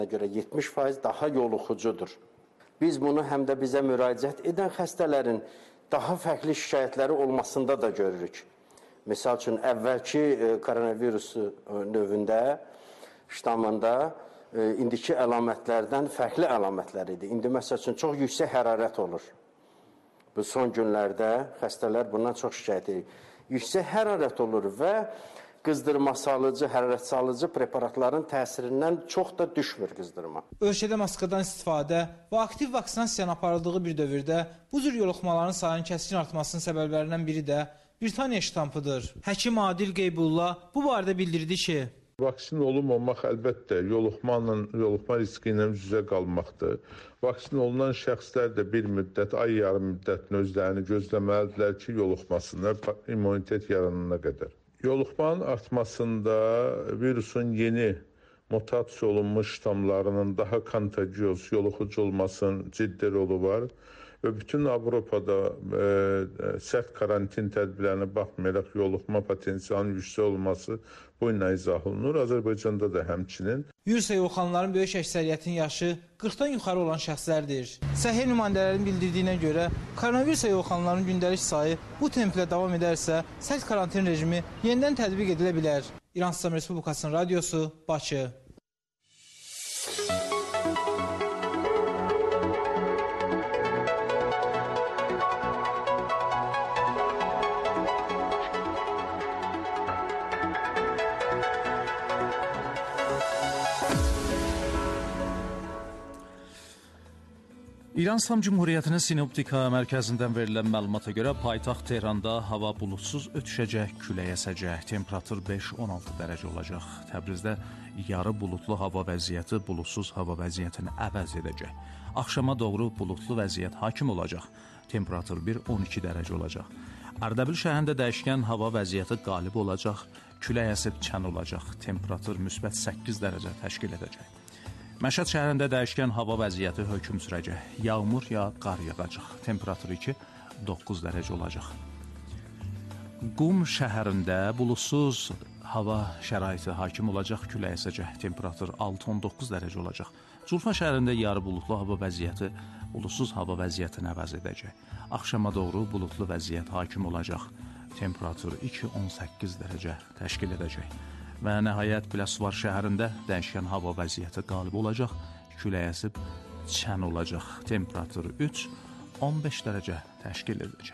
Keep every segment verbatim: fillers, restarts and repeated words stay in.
görə yetmiş faiz daha yoluxucudur. Biz bunu həm də bizə müraciət edən xəstələrin daha fərqli şikayətləri olmasında da görürük. Misal üçün, əvvəlki koronavirus növündə, ştamında indiki əlamətlərdən fərqli əlamətlər idi. İndi məsəl üçün, çox yüksək hərarət olur. Bu son günlərdə xəstələr bundan çox şikayət edir. Yüksək hərarət olur və qızdırma salıcı, hərarət salıcı preparatların təsirindən çox da düşmür qızdırma. Ölkədə maskadan istifadə və aktiv vaksinasiyanın aparıldığı bir dövrdə bu cür yoluxmaların sayının kəskin artmasının səbəblərindən biri də Britaniya ştampıdır. Həkim Adil Qeybulla bu barədə bildirdi ki, vaksin olunmamaq əlbəttə yoluxmanla, yoluxma riski ilə üz-üzə qalmaqdır. Vaksin olunan şəxslər də bir müddət, ay yarım müddətin özlərini gözləməlidirlər ki, yoluxmasınlar immunitet yaranana qədər. Yoluxmanın artmasında virusun yeni mutasiya olunmuş ştamlarının daha kontagioz, yoluxucu olmasının ciddi rolu var. Və bütün Avropada e, sərt karantin tədbirlərinə baxmayaraq yoluxma potensialının yüksək olması bu ilə izah olunur. Azərbaycanda da həmçinin. Virusa yoluxanların böyük əksəriyyətinin yaşı qırxdan yuxarı olan şəxslərdir. Səhiyyə nümayəndələrinin bildirdiyinə görə koronavirusa yoluxanların gündəlik sayı bu templə davam edərsə, sərt karantin rejimi yenidən tətbiq edilə bilər. İran İslam Respublikasının radiosu, Bakı. İran İslam Cumhuriyyətinin Sinoptika mərkəzindən verilən məlumata görə paytaxt Tehranda hava bulutsuz ötüşəcək, külək əsəcək, temperatur beş on altı dərəcə olacaq. Təbrizdə yarı bulutlu hava vəziyyəti bulutsuz hava vəziyyətini əvəz edəcək. Axşama doğru bulutlu vəziyyət hakim olacaq, temperatur bir on iki dərəcə olacaq. Ərdəbil şəhərində dəyişkən hava vəziyyəti qalib olacaq, külək əsib çən olacaq, temperatur müsbət səkkiz dərəcə təşkil edəcək. Məşhəd şəhərində dəyişkən hava vəziyyəti hökm sürəcək. Yağmur ya qar yağacaq. Temperatur iki doqquz dərəcə olacaq. Qum şəhərində bulutsuz hava şəraiti hakim olacaq. Külək əsəcək. Temperatur altı on doqquz dərəcə olacaq. Culfa şəhərində yarı bulutlu hava vəziyyəti bulutsuz hava vəziyyətini əvəz edəcək. Axşama doğru bulutlu vəziyyət hakim olacaq. Temperatur iki on səkkiz dərəcə təşkil edəcək. Və nəhayət Biləsuvar şəhərində dəyişkən hava vəziyyəti qalib olacaq, külək əsib çən olacaq, temperatur üç on beş dərəcə təşkil edəcək.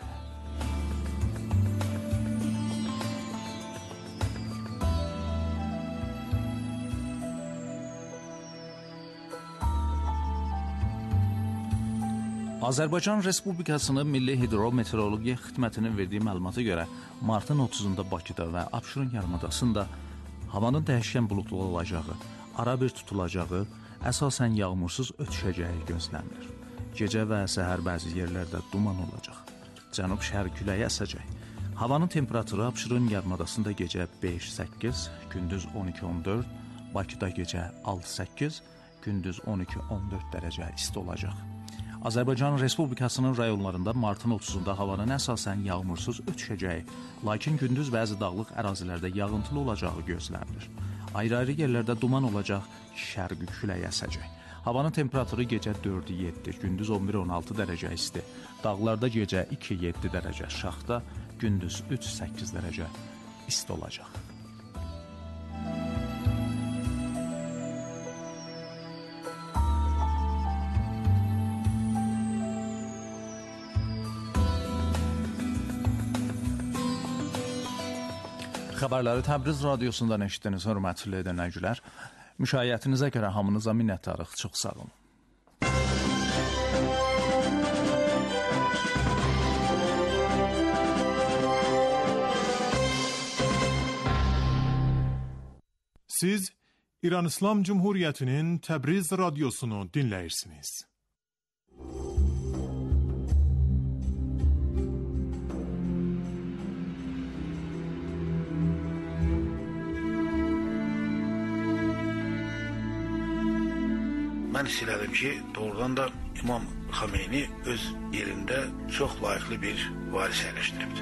Azərbaycan Respublikasının Milli Hidrometeorologiya Xidmətinin verdiyi məlumata görə martın otuzunda Bakıda və Abşeron yarımadasında havanın dəyişkən bulutlu olacağı, ara bir tutulacağı, əsasən yağmursuz ötüşəcəyi gözlənilir. Gecə və səhər bəzi yerlərdə duman olacaq. Cənub-şərq küləyi əsəcək. Havanın temperaturu Abşeron yarımadasında gecə beş səkkiz, gündüz on iki on dörd, Bakıda gecə altı səkkiz, gündüz on iki on dörd dərəcə isti olacaq. Azərbaycan Respublikasının rayonlarında martın otuzunda havanın əsasən yağmursuz ötüşəcəyi, lakin gündüz bəzi dağlıq ərazilərdə yağıntılı olacağı gözlənilir. Ayrı-ayrı yerlərdə duman olacaq, şərqi külək əsəcək. Havanın temperaturu gecə dörd yeddi, gündüz on bir on altı dərəcə isti. Dağlarda gecə iki yeddi dərəcə şaxta, gündüz üç səkkiz dərəcə isti olacaq. Xəbərləri Təbriz radiosundan eşitdiniz, hörmətli dinləyicilər. Müşayiətinizə görə hamınıza minnətdarıq. Çox sağ olun. Siz İran İslam Cumhuriyyətinin Təbriz radiosunu dinləyirsiniz. Mən hiss elədim ki, doğrudan da İmam Xameyni öz yerində çox layiqli bir varis əyləşdiribdir.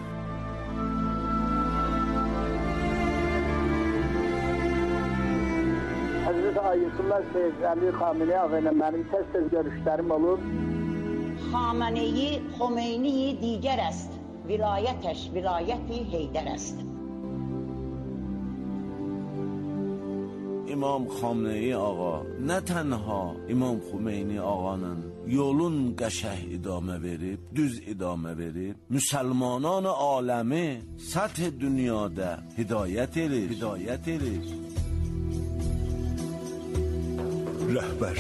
Hazreti Ayətullah Seyyid Əli Xameneyi ağa ilə mənim tez-tez görüşlərim olur. Xameneyi, Xomeyniyi digər است. Vilayətəş, vilayəti Heydər است. İmam Xameneyi ağa nə tənha İmam Xomeyni ağanın yolun qəşəh idamə verib, düz idamə verib, müsəlmanan aləmi səth dünyada hidayət edir, hidayət edir. Rəhbər.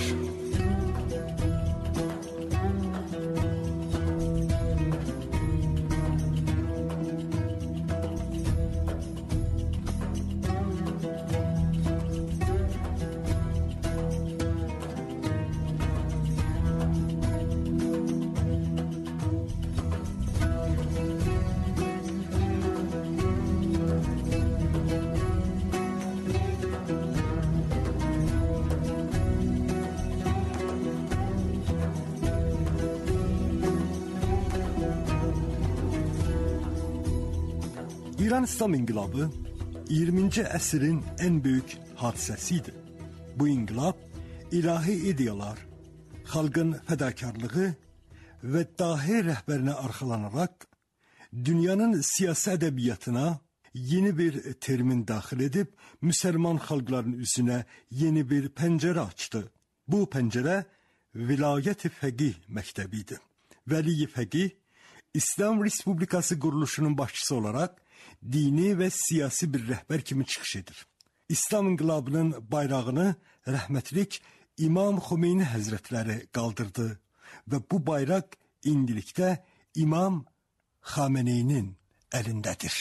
İran İslam İnqilabı iyirminci əsrin ən böyük hadisəsidir. Bu inqilab ilahi ideyalar, xalqın fədakarlığı və dahi rəhbərinə arxalanaraq dünyanın siyasi ədəbiyyatına yeni bir termin daxil edib müsəlman xalqların üzünə yeni bir pəncərə açdı. Bu pəncərə Vilayət-i Fəqih məktəbi idi. Vəli Fəqih İslam Respublikası quruluşunun başçısı olaraq dini və siyasi bir rəhbər kimi çıxış edir. İslam İnqilabının bayrağını rəhmətlik İmam Xomeyni Həzrətləri qaldırdı və bu bayraq indilikdə İmam Xameneyinin əlindədir.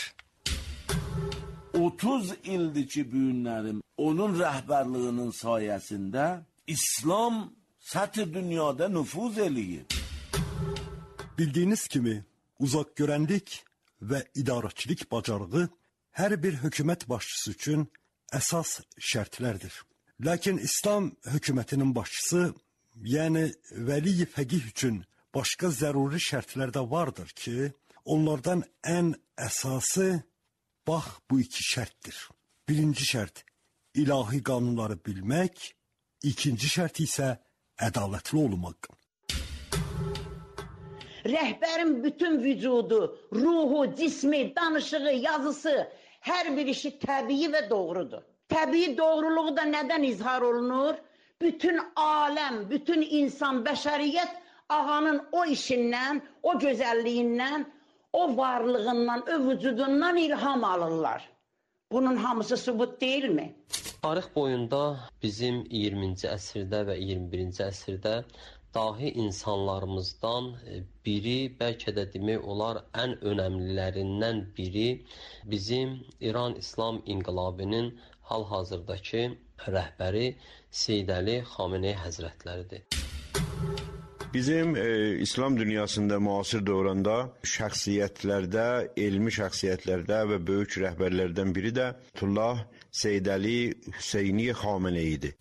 otuz ildir ki, büyünlərim onun rəhbərliyinin sayəsində İslam səthi dünyada nüfuz eləyir. Bildiyiniz kimi uzaq görənlik və idarəçilik bacarığı hər bir hökumət başçısı üçün əsas şərtlərdir. Lakin İslam hökumətinin başçısı, yəni Vəli Fəqih üçün başqa zəruri şərtlər də vardır ki, onlardan ən əsası bax bu iki şərtdir. Birinci şərt ilahi qanunları bilmək, ikinci şərt isə ədalətli olmaq. Rəhbərin bütün vücudu, ruhu, cismi, danışığı, yazısı, hər bir işi təbii və doğrudur. Təbii doğruluğu da nədən izhar olunur? Bütün aləm, bütün insan, bəşəriyyət ağanın o işindən, o gözəlliyindən, o varlığından, o vücudundan ilham alırlar. Bunun hamısı sübut deyilmi? Tarix boyunda bizim iyirminci əsrdə və iyirmi birinci əsrdə dahi insanlarımızdan biri, bəlkə də demək olar ən önəmlilərindən biri bizim İran İslam İnqilabının hal-hazırdakı rəhbəri Seyyid Əli Xameneyi Həzrətləridir. Bizim e, İslam dünyasında müasir dövrəndə şəxsiyyətlərdə, elmi şəxsiyyətlərdə və böyük rəhbərlərdən biri də Ayətullah Seyyid Əli Hüseyni Xameneyidir.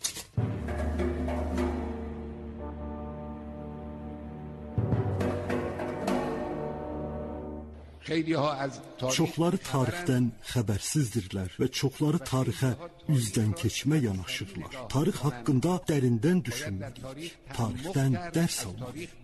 Çoxları tarixdən xəbərsizdirlər və çoxları tarixə üzdən keçmə yanaşırlar. Tarix haqqında dərindən düşünməliyik, tarixdən dərs almalıyıq.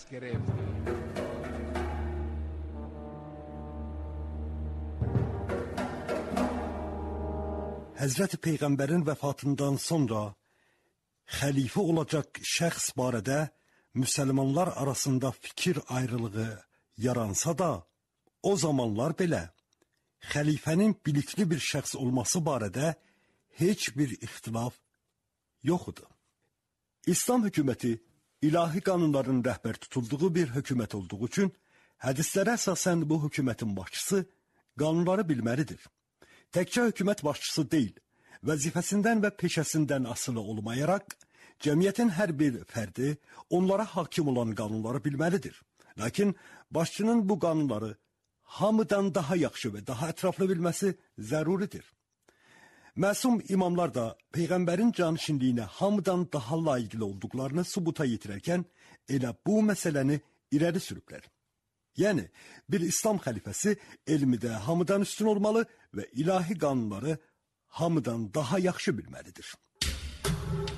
Həzrəti Peyğəmbərin vəfatından sonra xəlifə olacaq şəxs barədə müsəlmanlar arasında fikir ayrılığı yaransa da, o zamanlar belə xəlifənin bilikli bir şəxs olması barədə heç bir ixtilaf yox idi. İslam hökuməti ilahi qanunların rəhbər tutulduğu bir hökumət olduğu üçün hədislərə əsasən bu hökumətin başçısı qanunları bilməlidir. Təkcə hökumət başçısı deyil, vəzifəsindən və peşəsindən asılı olmayaraq, cəmiyyətin hər bir fərdi onlara hakim olan qanunları bilməlidir. Lakin başçının bu qanunları hamıdan daha yaxşı və daha ətraflı bilməsi zəruridir. Məsum imamlar da Peyğəmbərin canişinliyinə hamıdan daha layiqli olduqlarını sübuta yetirərkən elə bu məsələni irəli sürüblər. Yəni, bir İslam xəlifəsi elmidə hamıdan üstün olmalı və ilahi qanunları hamıdan daha yaxşı bilməlidir.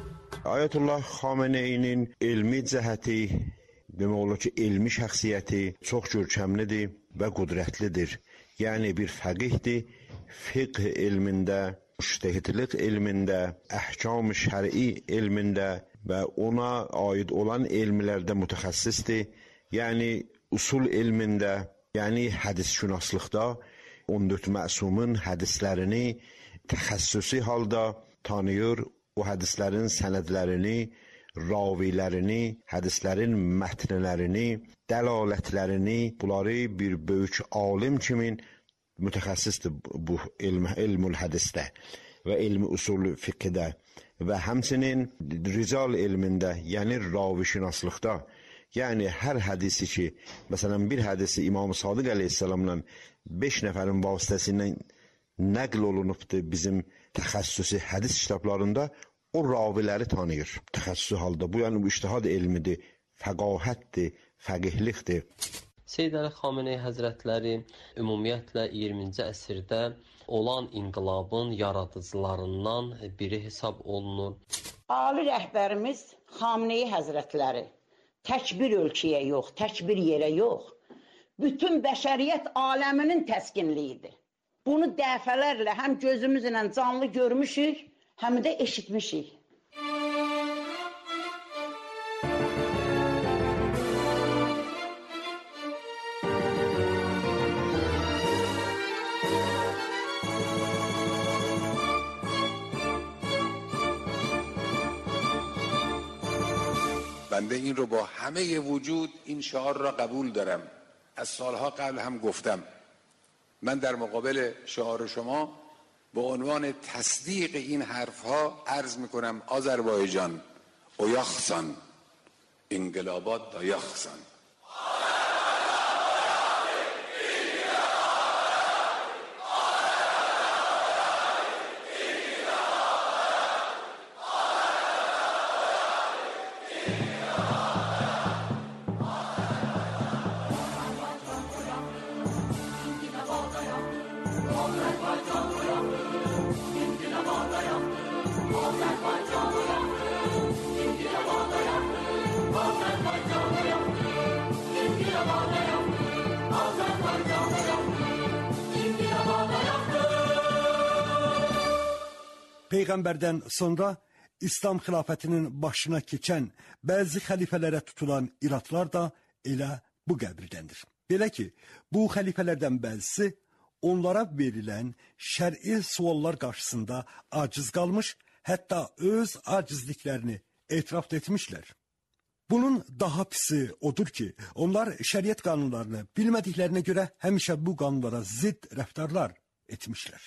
Ayətullah Xameneyinin elmi cəhəti, demək olar ki, elmi şəxsiyyəti çox görkəmlidir və qudrətlidir. Yəni bir fəqihdir, fiqh elmində, müştəhidlik elmində, əhkam-ı şəri elmində və ona aid olan elmlərdə mütəxəssisdir. Yəni usul elmində, yəni hədisşünaslıqda on dörd məsumun hədislərini təxəssüsi halda tanıyır, o hədislərin sənədlərini, ravilərini, hədislərin mətnlərini, dəlalətlərini, bunları bir böyük alim kimi mütəxəssisdir bu elm, elmül hədisdə və elmi usul fiqhdə və həmçinin rical elmində, yəni ravişinaslıqda, yəni hər hədisi ki, məsələn bir hədisi İmam Sadiq əleyhissalamla beş nəfərin vasitəsindən nəql olunubdur bizim təxəssüsi hədis kitablarında, o raviləri tanıyır təxəssüsü halda. Bu yəni bu ictihad elmidir, fəqahətdir, fəqihlikdir. Seyyid Əli Xamenei Həzrətləri ümumiyyətlə iyirminci əsrdə olan inqilabın yaradıcılarından biri hesab olunur. Ali rəhbərimiz Xamenei Həzrətləri tək bir ölkəyə yox, tək bir yerə yox, bütün bəşəriyyət aləminin təskinliyidir. Bunu dəfələrlə həm gözümüzlə canlı görmüşük, həm də eşitmişik. بنده این رو با همه وجود این شعار را قبول دارم. از سالها قبل هم گفتم. من در مقابل شعار شما به عنوان تصدیق این حرفها عرض میکنم آذربایجان اویاخسان انقلابات دایاخسان. Peyğəmbərdən sonra İslam xilafətinin başına keçən bəzi xəlifələrə tutulan iradlar da elə bu qəbirdəndir. Belə ki, bu xəlifələrdən bəzisi onlara verilən şər'i suallar qarşısında aciz qalmış, hətta öz acizliklərini etiraf etmişlər. Bunun daha pisi odur ki, onlar şəriət qanunlarını bilmədiklərinə görə həmişə bu qanunlara zidd rəftarlar etmişlər.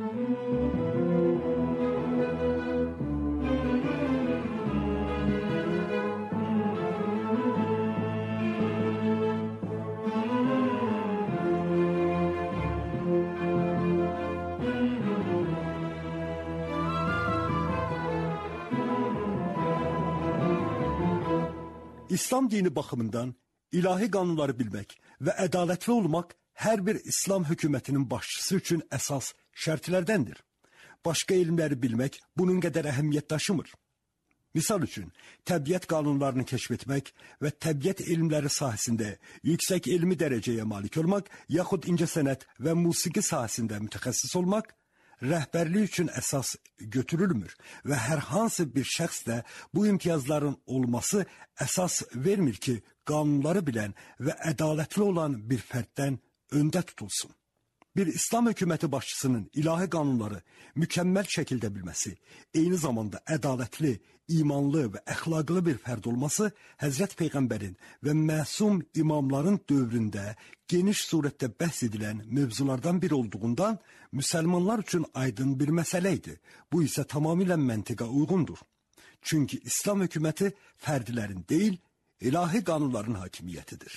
İslam dini baxımından ilahi qanunları bilmək və ədalətli olmaq hər bir İslam hökumətinin başçısı üçün əsas şərtlərdəndir. Başqa elmləri bilmək bunun qədər əhəmiyyət daşımır. Misal üçün, təbiət qanunlarını kəşf etmək və təbiət elmləri sahəsində yüksək elmi dərəcəyə malik olmaq, yaxud incəsənət və musiqi sahəsində mütəxəssis olmaq, rəhbərlik üçün əsas götürülmür və hər hansı bir şəxs də bu imtiyazların olması əsas vermir ki, qanunları bilən və ədalətli olan bir fərddən öndə tutulsun. Bir İslam hökuməti başçısının ilahi qanunları mükəmməl şəkildə bilməsi, eyni zamanda ədalətli, imanlı və əxlaqlı bir fərd olması Həzrət Peyğəmbərin və məsum imamların dövründə geniş surətdə bəhs edilən mövzulardan biri olduğundan müsəlmanlar üçün aydın bir məsələ idi. Bu isə tamamilə məntiqə uyğundur. Çünki İslam hökuməti fərdlərin deyil, ilahi qanunların hakimiyyətidir.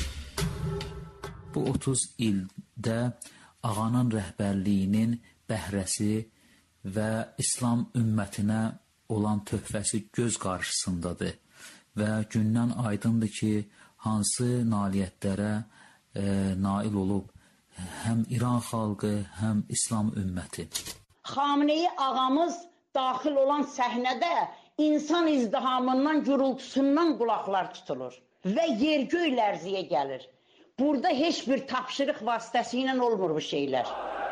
Bu otuz ildə ağanın rəhbərliyinin bəhrəsi və İslam ümmətinə olan töhfəsi göz qarşısındadır və gündən aydındır ki, hansı nailiyyətlərə e, nail olub həm İran xalqı, həm İslam ümməti. Xamenei ağamız daxil olan səhnədə İnsan izdihamından, gürültüsündən qulaqlar tutulur və yer göy lərziyə gəlir. Burada heç bir tapşırıq vasitəsilə olmur bu şeylər.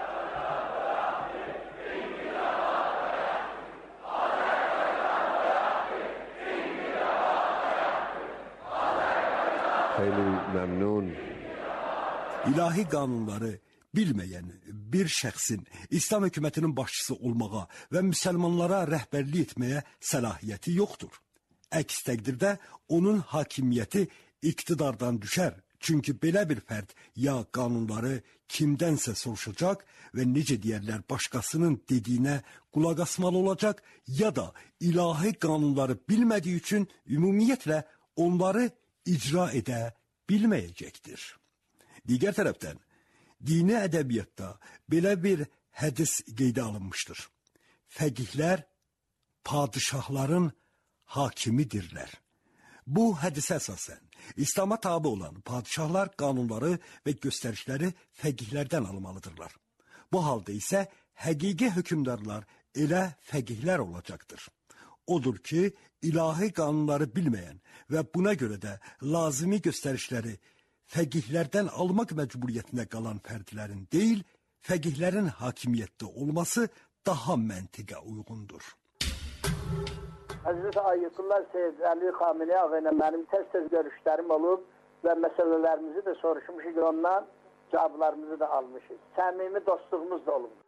Xeyli məmnun. İlahi qanunları bilməyən bir şəxsin İslam hökumətinin başçısı olmağa və müsəlmanlara rəhbərlik etməyə səlahiyyəti yoxdur. Əks təqdirdə onun hakimiyyəti iqtidardan düşər. Çünki belə bir fərd ya qanunları kimdənsə soruşacaq və necə deyərlər başqasının dediyinə qulaq asmalı olacaq, ya da ilahi qanunları bilmədiyi üçün ümumiyyətlə onları icra edə bilməyəcəkdir. Digər tərəfdən, dini ədəbiyyatda belə bir hədis qeydə alınmışdır. Fəqihlər padişahların hakimidirlər. Bu hədisə əsasən İslama tabi olan padişahlar qanunları və göstərişləri fəqihlərdən almalıdırlar. Bu halda isə həqiqi hökümdarlar elə fəqihlər olacaqdır. Odur ki, ilahi qanunları bilməyən və buna görə də lazımi göstərişləri fəqihlərdən almaq məcburiyyətində qalan fərdlərin deyil, fəqihlərin hakimiyyətdə olması daha məntiqə uyğundur. Hazreti Ayetullah Seyyid Əli Xamenei ağa ilə mənim tez-tez görüşlərim olub və məsələlərimizi də soruşmuşuq, ondan cavablarımızı da almışıq. Səmimi dostluğumuz da olub.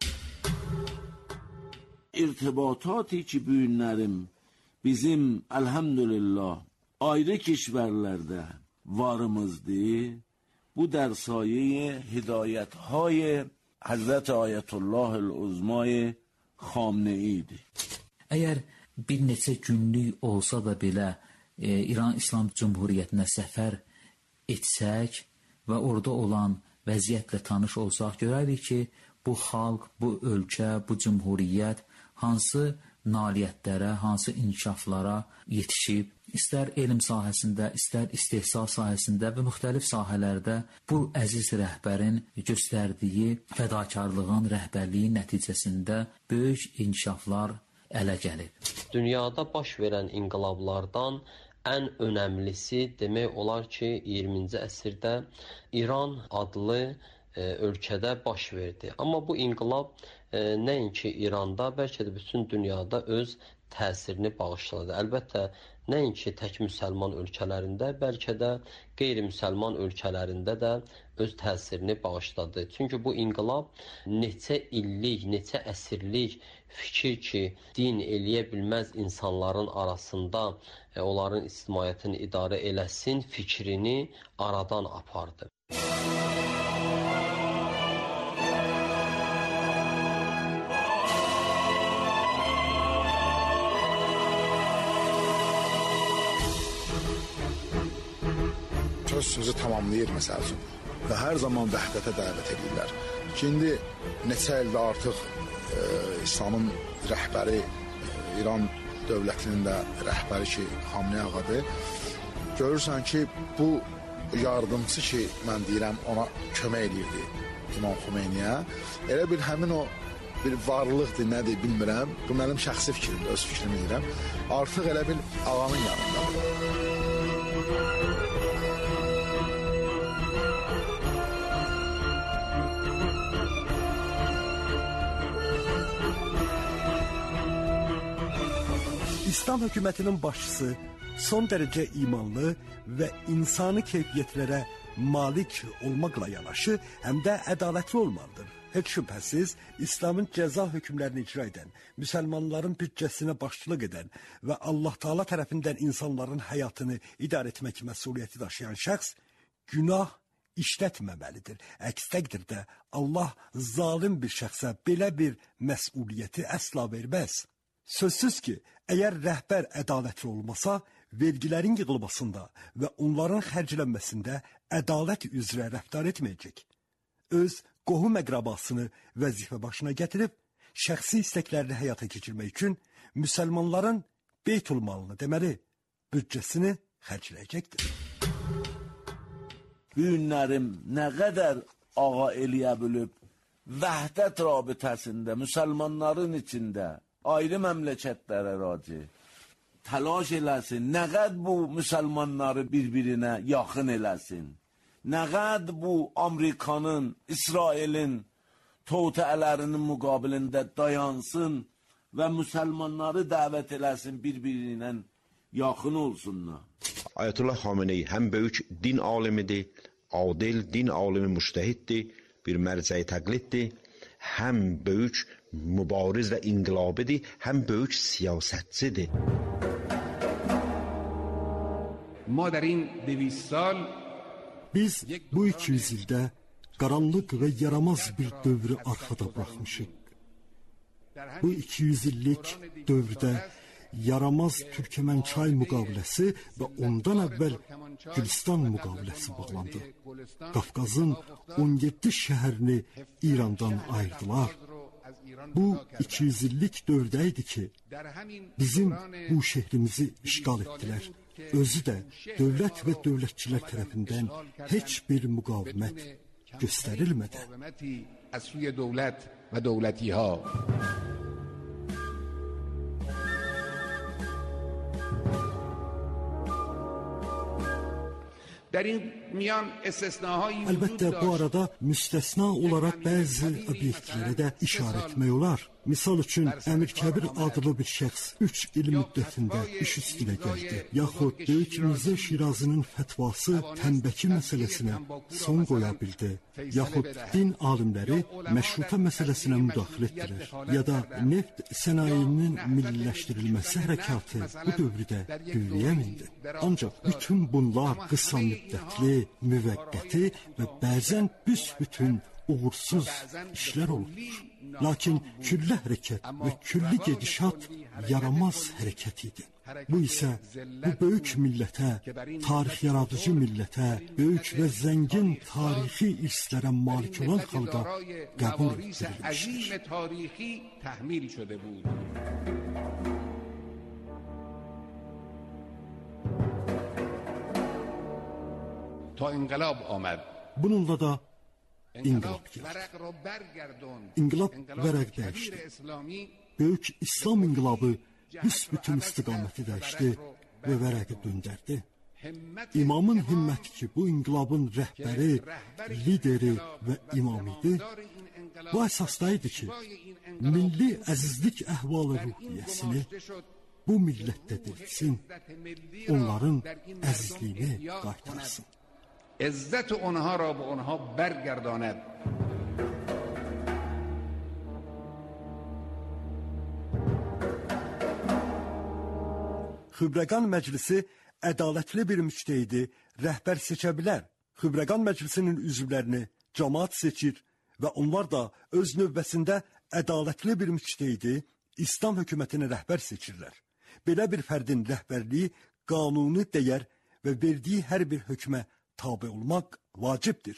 İrtibatati ki bu günlərim bizim elhamdülillah ayrı kişverlərdə varımızdır. Bu در سایه هدایت های حضرت آیت الله العظمای خامنه‌ایdir. Əgər bir neçə günlük olsa da belə e, İran İslam Cumhuriyyətinə səfər etsək və orada olan vəziyyətlə tanış olsaq, görərik ki, bu xalq, bu ölkə, bu cumhuriyyət hansı nailiyyətlərə, hansı inkişaflara yetişib, istər elm sahəsində, istər istehsal sahəsində və müxtəlif sahələrdə bu əziz rəhbərin göstərdiyi fədakarlığın, rəhbərliyin nəticəsində böyük inkişaflar ələ gəlib. Dünyada baş verən inqilablardan ən önəmlisi demək olar ki, iyirminci əsrdə İran adlı e, ölkədə baş verdi. Amma bu inqilab e, nəinki İranda, bəlkə də bütün dünyada öz təsirini bağışladı. Əlbəttə, nəinki tək müsəlman ölkələrində, bəlkə də qeyri-müsəlman ölkələrində də öz təsirini bağışladı. Çünki bu inqilab neçə illik, neçə əsrlik fikir ki, din eləyə bilməz insanların arasında e, onların ictimaiyyətini idarə eləsin fikrini aradan apardı. Söz sözü tamamlayır məsəl üçün və hər zaman vəhdətə dəvət edirlər. Ki, indi neçə ildə artıq e, İslamın rəhbəri, e, İran dövlətinin də rəhbəri ki, Xamenei ağadır. Görürsən ki, bu yardımçı ki, mən deyirəm, ona kömək edirdi İmam Xomeyniyə. Elə bir həmin o bir varlıqdır, nədir bilmirəm. Bu mənim şəxsi fikrimdir, öz fikrimi deyirəm. Artıq elə bir ağanın yanındadır. İslam hökumətinin başçısı son dərəcə imanlı və insani keyfiyyətlərə malik olmaqla yanaşı, həm də ədalətli olmalıdır. Heç şübhəsiz, İslamın cəza hökmlərini icra edən, müsəlmanların büdcəsinə başçılıq edən və Allah Taala tərəfindən insanların həyatını idarə etmək məsuliyyəti daşıyan şəxs günah işlətməməlidir. Əks təqdirdə Allah zalim bir şəxsə belə bir məsuliyyəti əsla verməz. Sözsüz ki, əgər rəhbər ədalətli olmasa, vergilərin yığılmasında və onların xərclənməsində ədalət üzrə rəftar etməyəcək. Öz qohum əqrabasını vəzifə başına gətirib, şəxsi istəklərini həyata keçirmək üçün müsəlmanların Beytulmalını, deməli, büdcəsini xərcləyəcəkdir. Bu günlərim nə qədər ağa eləyə bilib, vəhdət rabitəsində, müsəlmanların içində, ayrı məmləkətlərə raci, təlaş eləsin, nə qəd bu müsəlmanları bir-birinə yaxın eləsin, nə qəd bu Amerikanın, İsrailin toteələrinin müqabilində dayansın və müsəlmanları dəvət eləsin, bir-birinə yaxın olsunlar. Ayətullah Xameneyi həm böyük din alimidir, adil din alimi müştəhiddir, bir mərcəyi təqliddir, həm böyük mübariz və inqilabidir, həm böyük siyasətçidir. Biz bu iki yüz ildə qaranlıq və yaramaz bir dövrü arxada buraxmışıq. Bu iki yüz illik dövrdə yaramaz Türkmençay müqaviləsi və ondan əvvəl Gülüstan müqaviləsi bağlandı. Qafqazın on yeddi şəhərini İrandan ayırdılar. Bu iki yüz illik dövrdə idi ki, bizim bu şehrimizi işgal etdilər. Özü də dövlət və dövlətçilər tərəfindən heç bir müqavimət göstərilmədən. Əlbəttə, bu arada müstəsna olaraq bəzi obyektlərə də işarə etmək olar. Misal üçün, Əmir Kəbir adlı bir şəxs üç il müddətində iş üstünə gəldi. Yaxud Böyük Mirzə Şirazinin fətvası tənbəki məsələsinə son qoya bildi. Yaxud din alimləri məşruta məsələsinə müdaxilə etdilər. Ya da neft sənayinin milliləşdirilməsi hərəkatı bu dövrdə dövrəyə mindi. Ancaq bütün bunlar qısa müddətli, müvəqqəti və bəzən büsbütün uğursuz işlər olur. Lakin külli hərəkət və külli gedişat yaramaz hərəkət idi. Bu isə bu böyük millətə, tarix yaradıcı millətə, böyük və zəngin tarixi irslərə malik olan xalqa qəbul edilmişdir. Bununla da İnqilab gəldi. İnqilab vərəq dəyişdi. Böyük İslam inqilabı büsbütün istiqaməti dəyişdi və vərəqi döndərdi. İmamın himməti ki, bu inqilabın rəhbəri, lideri və imam idi, bu əsasda idi ki, milli əzizlik əhvalı ruhiyyəsini bu millətdə dirilsin, onların əzizliyini qaytarsın. عزت آنها را به آنها برگرداند. Xübrəqan Məclisi ədalətli bir müçtəhidi rəhbər seçə bilər. Xübrəqan Məclisinin üzvlərini cəmaət seçir və onlar da öz növbəsində ədalətli bir müçtəhidi İslam hökumətinə rəhbər seçirlər. Belə bir fərdin rəhbərliyi qanuni dəyər və verdiyi hər bir hökmə tabe olmak vaciptir.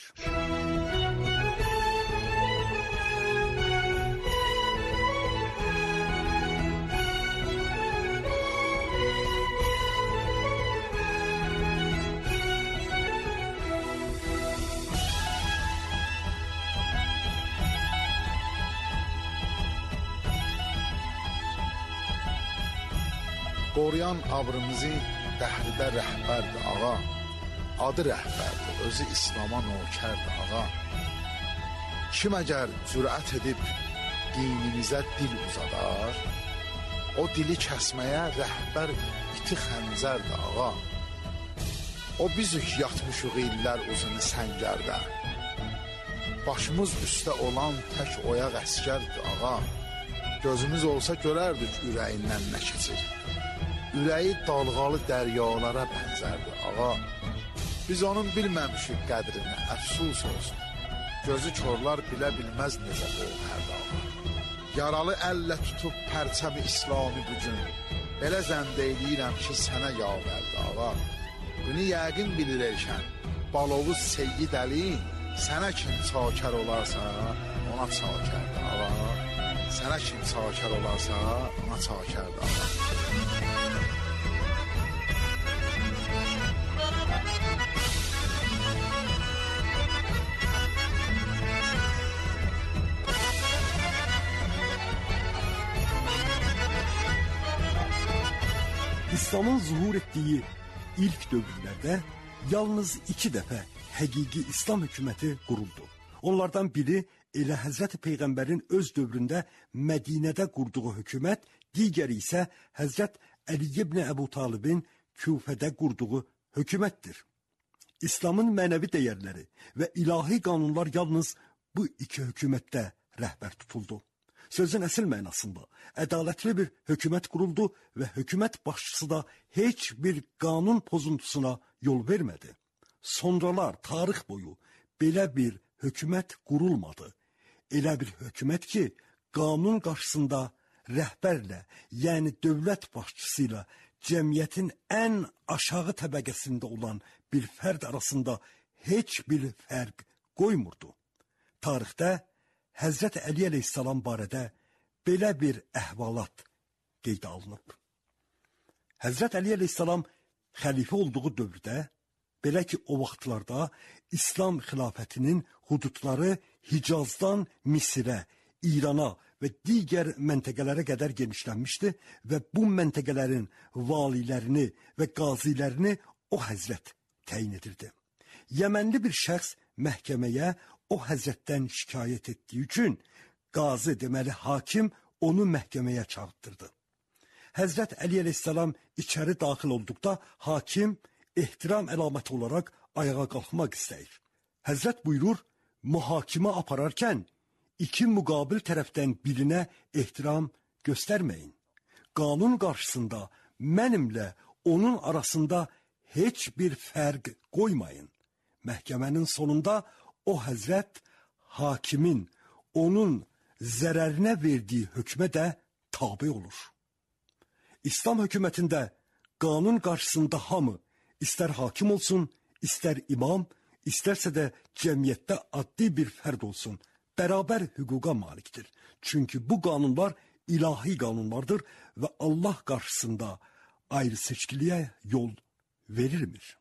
Qoruyan abrımızı dəhridə rəhbərdir ağa. Adı rəhbərdir, özü İslama nökərdir ağa. Kim əgər cürət edib dinimizə dil uzadar, o dili kəsməyə rəhbər iti xəncərdir ağa. O bizük yatmışıq illər uzun səngərdə. Başımız üstə olan tək oyaq əskərdir ağa. Gözümüz olsa görərdik ürəyindən nə keçir. Ürəyi dalğalı dəryalara bənzərdir ağa. Biz onun bilməmişik qədrini, əfsus olsun. Gözü korlar bilə bilməz necə boğərdi ağa. Yaralı əllə tutub pərçəmi İslami bugün, belə zənd eyləyirəm ki, sənə yavərdi ağa. Bunu yəqin bilir erkən, Balovuz Seyyid Əli, sənə kim çakər olarsa, ona çakərdi ağa. Sənə kim çakər olarsa, ona çakərdi ağa. İslamın zuhur etdiyi ilk dövrlərdə yalnız iki dəfə həqiqi İslam hökuməti quruldu. Onlardan biri elə Həzrəti Peyğəmbərin öz dövründə Mədinədə qurduğu hökumət, digəri isə Həzrət Əli ibn Əbu Talibin Küfədə qurduğu hökumətdir. İslamın mənəvi dəyərləri və ilahi qanunlar yalnız bu iki hökumətdə rəhbər tutuldu. Sözün əsl mənasında ədalətli bir hökumət quruldu və hökumət başçısı da heç bir qanun pozuntusuna yol vermədi. Sonralar tarix boyu belə bir hökumət qurulmadı. Elə bir hökumət ki, qanun qarşısında rəhbərlə, yəni dövlət başçısı ilə cəmiyyətin ən aşağı təbəqəsində olan bir fərd arasında heç bir fərq qoymurdu. Tarixdə Həzrət Əli əleyhissalam barədə belə bir əhvalat qeydə alınıb. Həzrət Əli əleyhissalam xəlifə olduğu dövrdə, belə ki o vaxtlarda İslam xilafətinin hududları Hicazdan Misirə, İrana və digər məntəqələrə qədər genişlənmişdi və bu məntəqələrin valilərini və qazilərini o həzrət təyin edirdi. Yəmənli bir şəxs məhkəməyə o həzrətdən şikayət etdiyi üçün qazi, deməli hakim onu məhkəməyə çağırtdırdı. Həzrət Əli əleyhissalam içəri daxil olduqda hakim ehtiram əlaməti olaraq ayağa qalxmaq istəyir. Həzrət buyurur, mühakimə apararkən iki müqabil tərəfdən birinə ehtiram göstərməyin. Qanun qarşısında mənimlə onun arasında heç bir fərq qoymayın. Məhkəmənin sonunda o həzrət hakimin onun zərərinə verdiyi hökmə də tabe olur. İslam hökumətində qanun qarşısında hamı, istər hakim olsun, istər imam, istərsə də cəmiyyətdə addi bir fərd olsun, bərabər hüquqa malikdir. Çünki bu qanunlar ilahi qanunlardır və Allah qarşısında ayrı seçkiliyə yol verilmir.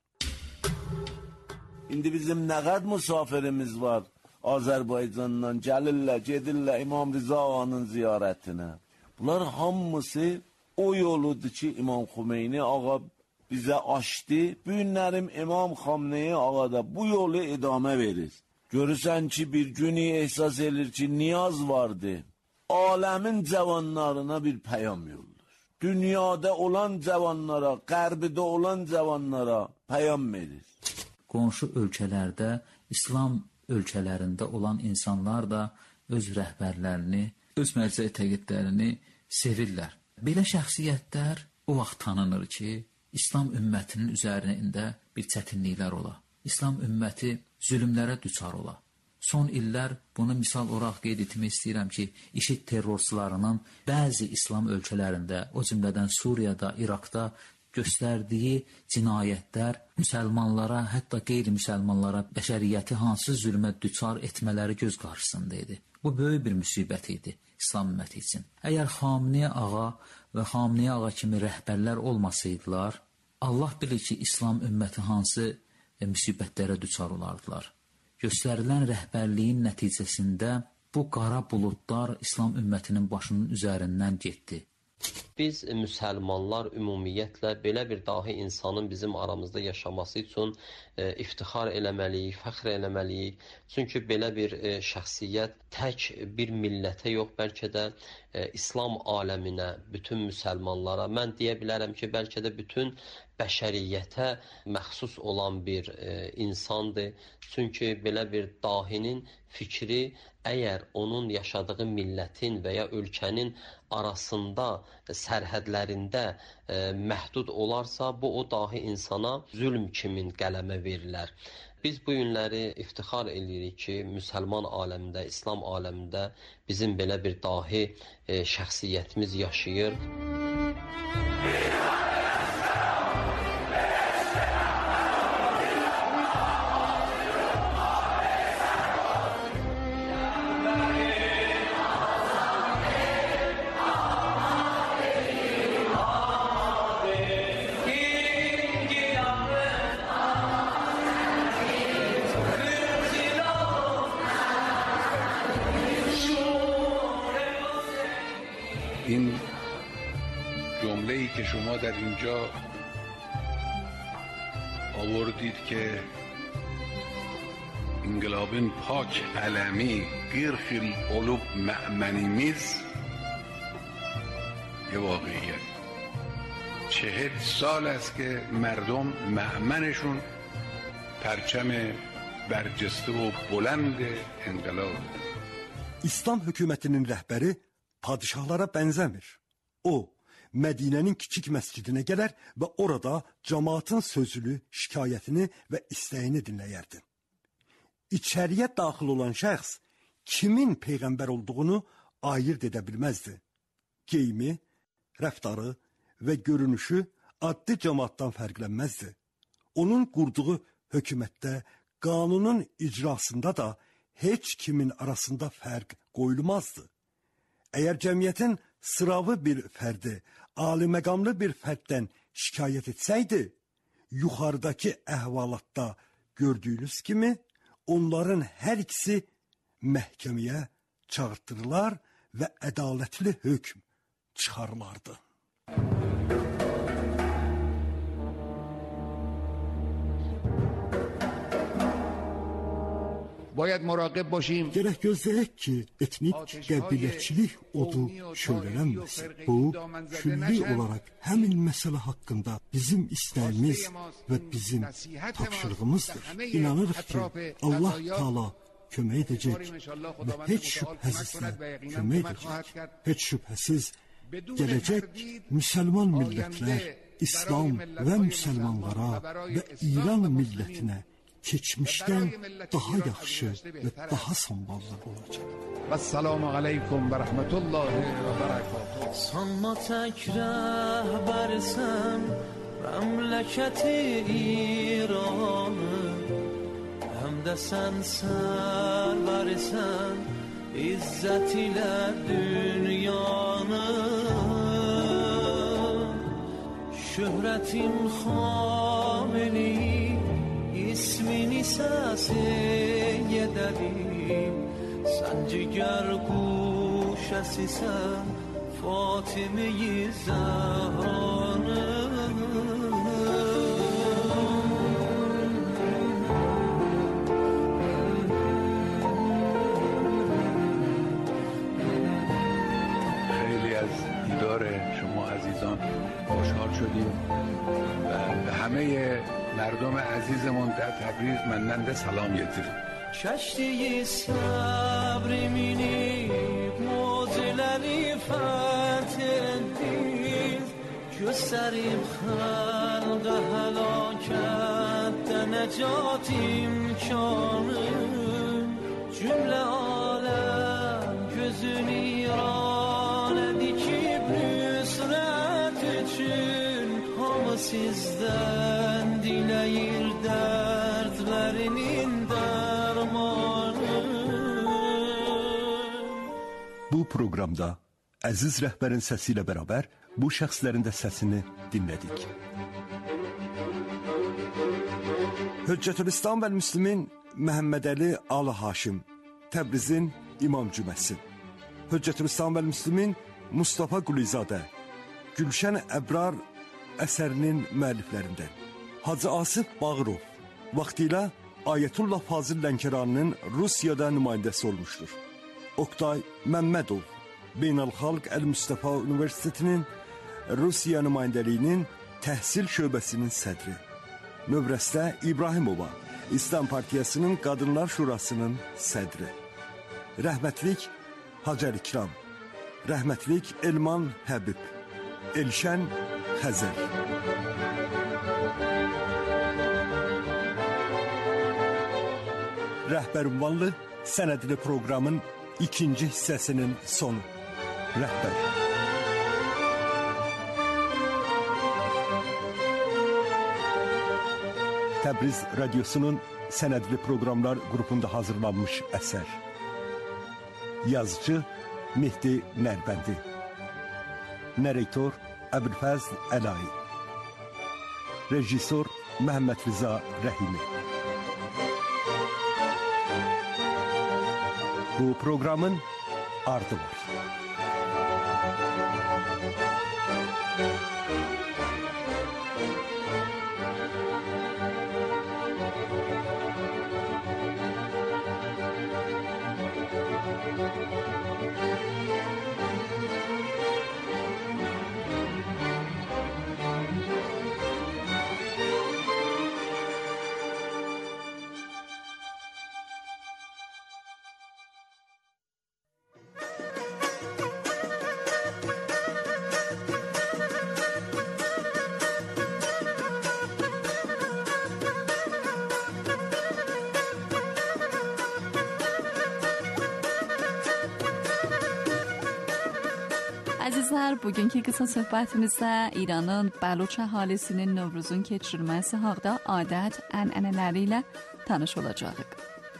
İndi bizim nə qədər müsafirimiz var Azərbaycandan, gəlirlər, gedirlər İmam Rıza ağanın ziyarətinə. Bunlar hamısı o yoludur ki, İmam Xümeyni ağa bizə açdı. Bu günlərim İmam Xamneyi ağa da bu yolu idamə verir. Görürsən ki, bir günü ehsas edir ki, niyaz vardı. Aləmin cavanlarına bir pəyam yoldur. Dünyada olan cavanlara, qərbidə olan cavanlara pəyam verir. Qonşu ölkələrdə, İslam ölkələrində olan insanlar da öz rəhbərlərini, öz mərcə təqidlərini sevirlər. Belə şəxsiyyətlər o vaxt tanınır ki, İslam ümmətinin üzərində bir çətinliklər ola. İslam ümməti zülmlərə düçar ola. Son illər bunu misal olaraq qeyd etmək istəyirəm ki, IŞİD terrorçularının bəzi İslam ölkələrində, o cümlədən Suriyada, İraqda göstərdiyi cinayətlər müsəlmanlara, hətta qeyri-müsəlmanlara bəşəriyyəti hansı zülmə düçar etmələri göz qarşısında idi. Bu böyük bir müsibət idi İslam ümməti üçün. Əgər Xamenei ağa və Xamenei ağa kimi rəhbərlər olmasaydılar, Allah bilir ki, İslam ümməti hansı müsibətlərə düçar olardılar. Göstərilən rəhbərliyin nəticəsində bu qara buludlar İslam ümmətinin başının üzərindən getdi. Biz müsəlmanlar ümumiyyətlə belə bir dahi insanın bizim aramızda yaşaması üçün e, iftixar eləməliyik, fəxr eləməliyik. Çünki belə bir e, şəxsiyyət tək bir millətə yox, bəlkə də e, İslam aləminə, bütün müsəlmanlara, mən deyə bilərəm ki, bəlkə də bütün bəşəriyyətə məxsus olan bir e, insandır. Çünki belə bir dahinin fikri əgər onun yaşadığı millətin və ya ölkənin arasında, sərhədlərində e, məhdud olarsa, bu o dahi insana zülm kimin qələmə verilər. Biz bu günləri iftixar edirik ki, müsəlman aləmində, İslam aləmində bizim belə bir dahi e, şəxsiyyətimiz yaşayır. این جمله‌ای که شما در در اینجا آوردید که انقلابın پاک علمی قرخ القلوب مأمنimiz یه واقعیت. چهل سال است که مردم مأمنشون پرچم برجسته و بلند انقلاب. İslam hökumətinin rəhbəri padişahlara bənzəmir. O, Mədinənin kiçik məscidinə gələr və orada cəmaatın sözünü, şikayətini və istəyini dinləyərdi. İçəriyə daxil olan şəxs kimin peyğəmbər olduğunu ayırt edə bilməzdi. Geyimi, rəftarı və görünüşü addi cəmaatdan fərqlənməzdi. Onun qurduğu hökumətdə, qanunun icrasında da heç kimin arasında fərq qoyulmazdı. Əgər cəmiyyətin sıravı bir fərdi, aliməqamlı bir fərddən şikayət etsəydi, yuxarıdakı əhvalatda gördüyünüz kimi, onların hər ikisi məhkəməyə çağırtdırılar və ədalətli hökm çıxarılardı. باید مراقب باشیم. Gərək gözləyək ki, etnik qəbilətçilik odu şöylənməsin. Bu, külli olaraq həmin məsələ haqqında bizim istəyimiz və bizim tapşırığımızdır. İnanırıq ki, Allah Taala kömək edəcək və heç şübhəsizlə kömək edəcək. Heç şübhəsiz gələcək müsəlman millətlər, İslam və müsəlmanlara və İran millətinə keçmişdən daha yaxşı və daha samballı olacaq. Vəssalamu aleykum və rəhmətullahi və bərəkatuhu. Sanma tək rəhbərsən məmləkəti İranı, həm də sən sərvərsən izzət ilə dünyanı. Şöhrətim Xameni İsmini səsiyə dəlim, sən cigər quşəsisən Fatime-i Zəhranı. خیلی از دیدار شما عزیزان خوشحال شدیم و به همه مردم عزیزمون در تبریز مانند سلام گرفتیم. Kəşdiyi səbri minib moziləri fəth etdiniz, göstərib xəlqə həlakətdə nəcat imkanı. Cümlə aləm gözün İranə dikib nüsrət üçün, hamı sizdən diləyir dərdlərinin dərmanı. Bu proqramda əziz rəhbərin səsi ilə bərabər bu şəxslərin də səsini dinlədik. Hüccətülislam və Müslimin Məhəmməd Əli Alı Haşim, Təbrizin İmam Cüməsi. Hüccətülislam və Müslimin Mustafa Qulizadə, Gülşən Əbrar əsərinin müəlliflərindən. Hacı Asif Bağırov, vaxtilə Ayətullah Fazil Lənkəranının Rusiyada nümayəndəsi olmuşdur. Oktay Məmmədov, Beynəlxalq Əl-Müstəfa Universitetinin Rusiya nümayəndəliyinin təhsil şöbəsinin sədri. Növrəstə İbrahimova, İslam Partiyasının Qadınlar Şurasının sədri. Rəhmətlik Hacər İkram, rəhmətlik Elman Həbib, Elşən Xəzər. Rəhbər ünvanlı sənədli proqramın ikinci hissəsinin sonu. Rəhbər. Təbriz Radyosu'nun sənədli proqramlar qrupunda hazırlanmış əsər. Yazıcı Mehdi Nərbəndi. Narrator Əbülfəzl Əlayi. Rejissor Məhəmməd Rıza Rəhimi. Bu proqramın ardı var. Əzizlər, bugünkü qısa söhbətimizdə İranın Bəluç əhalisinin Novruzun keçirilməsi haqda adət, ənənələri ilə tanış olacağıq.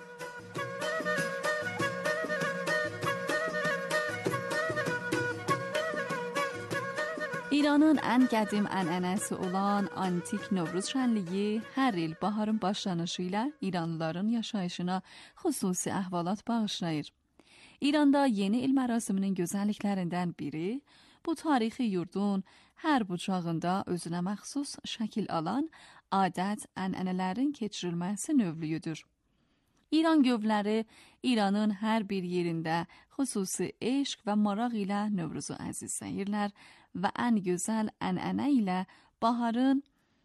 İranın ən qədim ənənəsi olan antik Novruz şənliyi hər il baharın başlanışı ilə İranlıların yaşayışına xüsusi əhvalat bağışlayır. İranda yeni il mərasiminin gözəlliklərindən biri bu tarixi yurdun hər bucağında özünə məxsus şəkil alan adət, ənənələrin keçirilməsi növlüyüdür. İran gövləri İranın hər bir yerində xüsusi eşq və maraq ilə Növruzu əzizləyirlər və ən gözəl ənənə ilə baharın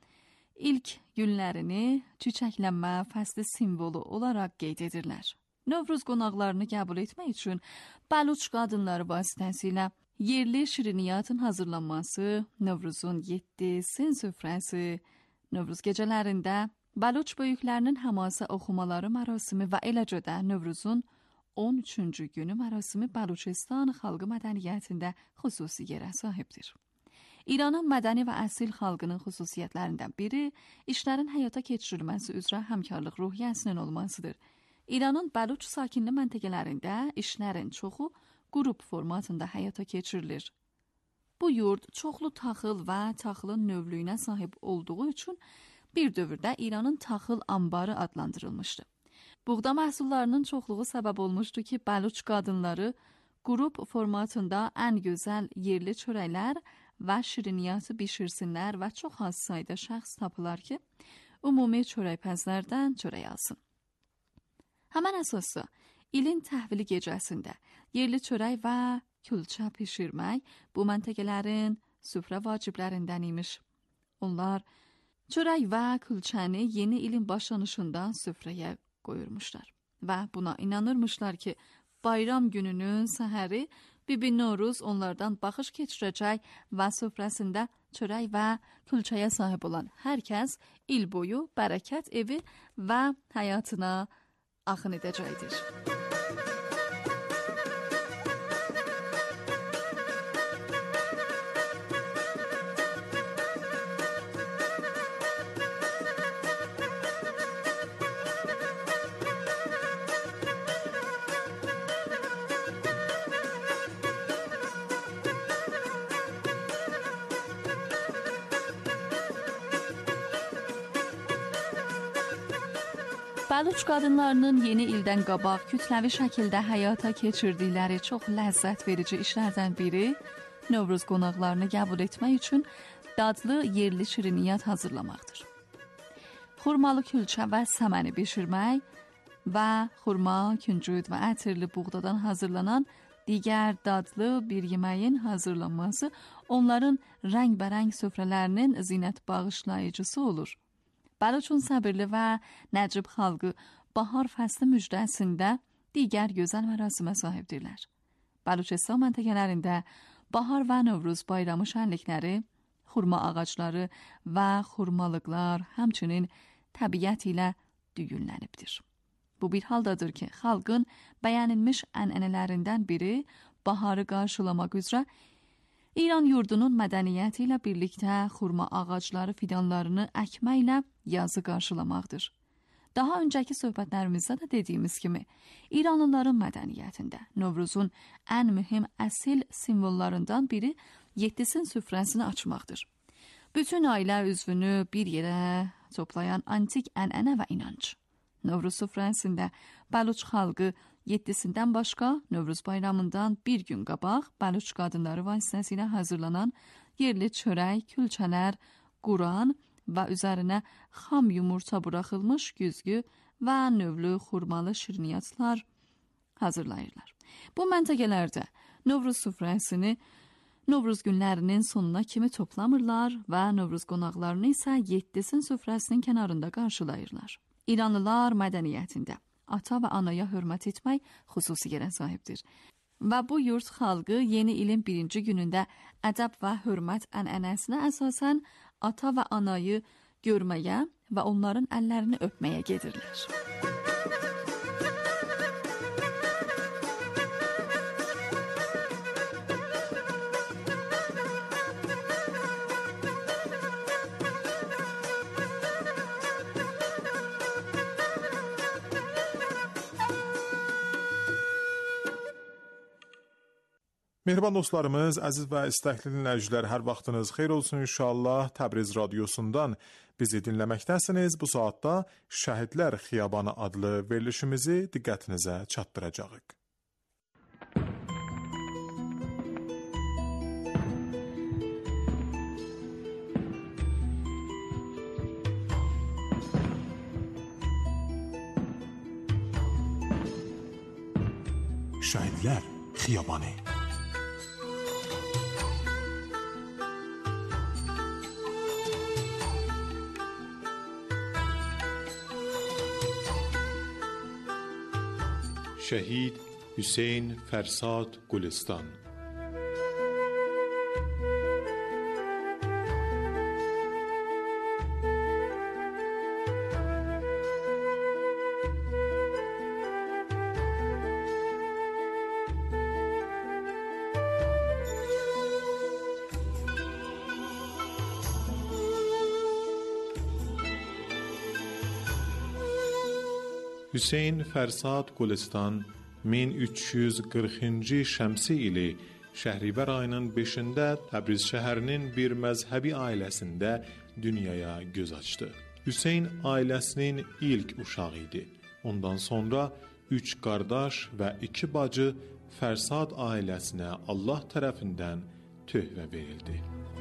ilk günlərini çiçəklənmə fəsli simvolu olaraq qeyd edirlər. Novruz qonaqlarını qəbul etmək üçün Bəluç qadınları vasitəsilə yerli şiriniyatın hazırlanması, Novruzun yeddi sin süfrəsi, Novruz gecələrində Bəluç böyüklərinin həmasa oxumaları mərasimi və eləcə də Novruzun on üçüncü günü mərasimi Bəluçistan xalqı mədəniyyətində xüsusi yerə sahibdir. İranın mədəni və əsil xalqının xüsusiyyətlərindən biri işlərin həyata keçirilməsi üzrə həmkarlıq ruhiyyəsinin olmasıdır. İranın Bəluç sakinli məntəqələrində işlərin çoxu qrup formatında həyata keçirilir. Bu yurd çoxlu taxıl və taxılın növlüyünə sahib olduğu üçün bir dövrdə İranın taxıl ambarı adlandırılmışdı. Buğda məhsullarının çoxluğu səbəb olmuşdu ki, Bəluç qadınları qrup formatında ən gözəl yerli çörəklər və şiriniyatı bişirsinlər və çox az sayda şəxs tapılar ki, ümumi çörəkpəzlərdən çörək alsın. Həmən əsası, ilin təhvili gecəsində yerli çörək və külçə pişirmək bu məntəqələrin süfrə vaciblərindən imiş. Onlar çörək və külçəni yeni ilin başlanışında süfrəyə qoyurmuşlar və buna inanırmışlar ki, bayram gününün səhəri Bibi Novruz onlardan baxış keçirəcək və süfrəsində çörək və külçəyə sahib olan hər kəs il boyu bərəkət evi və həyatına axın edəcəkdir. Bəluç qadınlarının yeni ildən qabaq kütləvi şəkildə həyata keçirdikləri çox ləzzət verici işlərdən biri Novruz qonaqlarını qəbul etmək üçün dadlı yerli şiriniyat hazırlamaqdır. Xurmalı külçə və səməni bişirmək və xurma, küncüd və ətirli buğdadan hazırlanan digər dadlı bir yeməyin hazırlanması onların rəngbərəng süfrələrinin zinət bağışlayıcısı olur. Bəluçun səbirli və nəcib xalqı bahar fəsli müjdəsində digər gözəl mərasimə sahibdirlər. Bəluçistan məntəqələrində bahar və Novruz bayramı şənlikləri, xurma ağacları və xurmalıqlar həmçinin təbiət ilə düyünlənibdir. Bu bir haldadır ki, xalqın bəyənilmiş ənənələrindən biri baharı qarşılamaq üzrə İran yurdunun mədəniyyəti ilə birlikdə xurma ağacları fidanlarını əkməklə yazı qarşılamaqdır. Daha öncəki söhbətlərimizdə də dediyimiz kimi, İranlıların mədəniyyətində Novruzun ən mühüm əsil simvollarından biri yeddisin süfrəsini açmaqdır. Bütün ailə üzvünü bir yerə toplayan antik ənənə və inanc. Novruz süfrəsində Bəluç xalqı yeddisindən başqa Novruz bayramından bir gün qabaq Bəluç qadınları vasitəsilə hazırlanan yerli çörək, külçələr, Quran və üzərinə xam yumurta buraxılmış güzgü və növlü xurmalı şirniyyatlar hazırlayırlar. Bu məntəqələrdə Novruz süfrəsini Novruz günlərinin sonuna kimi toplamırlar və Novruz qonaqlarını isə yeddisin süfrəsinin kənarında qarşılayırlar. İranlılar mədəniyyətində ata və anaya hörmət etmək xüsusi yerə sahibdir. Və bu yurt xalqı yeni ilin birinci günündə ədəb və hörmət ənənəsinə əsasən ata və anayı görməyə və onların əllərini öpməyə gedirlər. Mehriban dostlarımız, əziz və istəkli dinləyicilər, hər vaxtınız xeyir olsun inşallah. Təbriz radiosundan bizi dinləməkdəsiniz. Bu saatda Şəhidlər Xiyabanı adlı verilişimizi diqqətinizə çatdıracağıq. Şəhidlər Xiyabanı. شهید حسین فرساد گلستان. Hüseyn Fərsad Gülüstan min üç yüz qırxıncı şəmsi ili Şəhrivər ayının beşində Təbriz şəhərinin bir məzhəbi ailəsində dünyaya göz açdı. Hüseyn ailəsinin ilk uşağı idi. Ondan sonra üç qardaş və iki bacı Fərsad ailəsinə Allah tərəfindən töhvə verildi.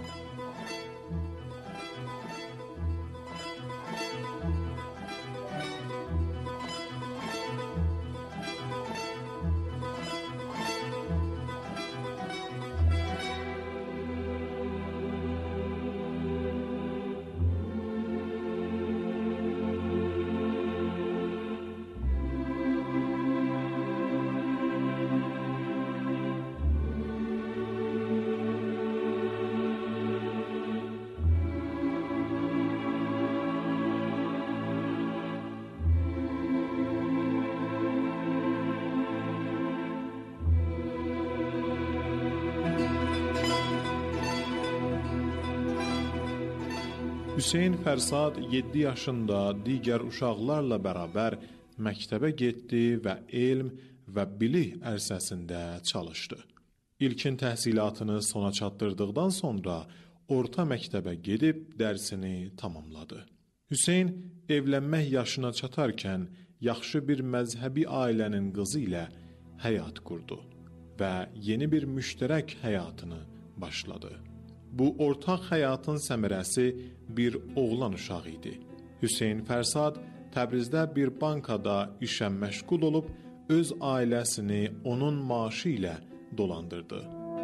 Hüseyn Fərsad yeddi yaşında digər uşaqlarla bərabər məktəbə getdi və elm və bilik ərsəsində çalışdı. İlkin təhsilatını sona çatdırdıqdan sonra orta məktəbə gedib dərsini tamamladı. Hüseyn evlənmək yaşına çatarkən yaxşı bir məzhəbi ailənin qızı ilə həyat qurdu və yeni bir müştərək həyatını başladı. Bu ortaq həyatın səmərəsi bir oğlan uşağı idi. Hüseyn Fərsad Təbrizdə bir bankada işə məşğul olub öz ailəsini onun maaşı ilə dolandırdı.